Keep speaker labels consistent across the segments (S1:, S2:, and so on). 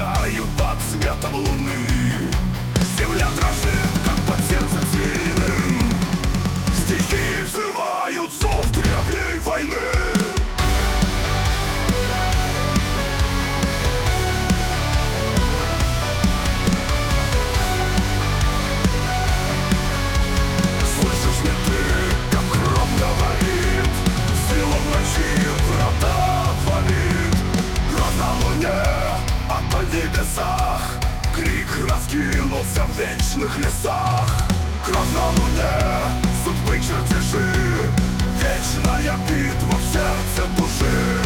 S1: сверкают под светом луны. Земля дрожит, как под сердцем звериным. Стихи взрывают зов древней войны. Слышишь ли ты, как гром говорит? Сила в ночи врата отворит. Гром на луне, а по небесах крик раскинулся в вечных лесах. Кровь на луне, судьбы чертежи, вечная битва в сердце души.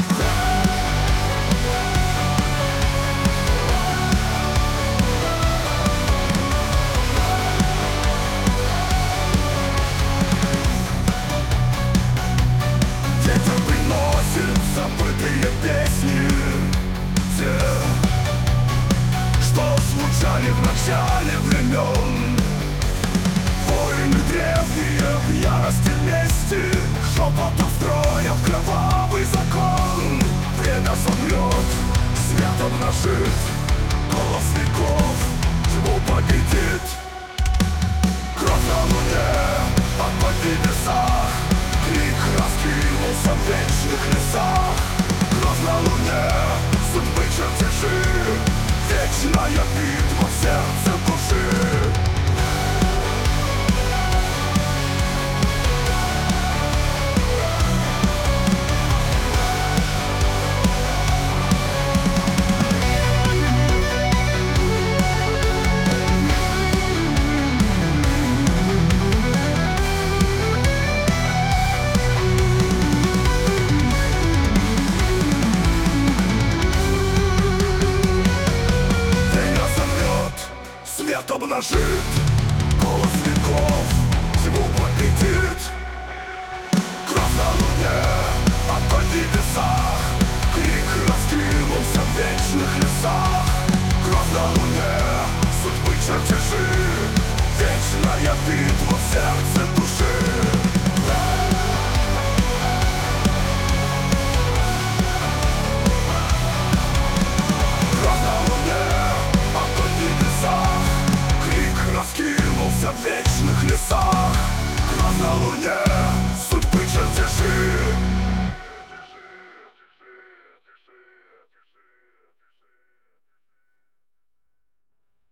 S1: Ветер приносит забытые песни, те, что звучали в начале времен. Войны древние в ярости мести, шепотом строят кровавый закон. Время замрет, свет обнажит, голос веков тьму победит. Кровь на луне, а по небесах крик раскинулся в вечных лесах. Кровь на луне, судьбы чертежи, вечная битва в сердце души. Свет обнажит, голос веков тьму победит. Кровь на луне, а по небесах крик раскинулся в вечных лесах. Кровь на луне, судьбы чертежи, вечная битва в сердце души.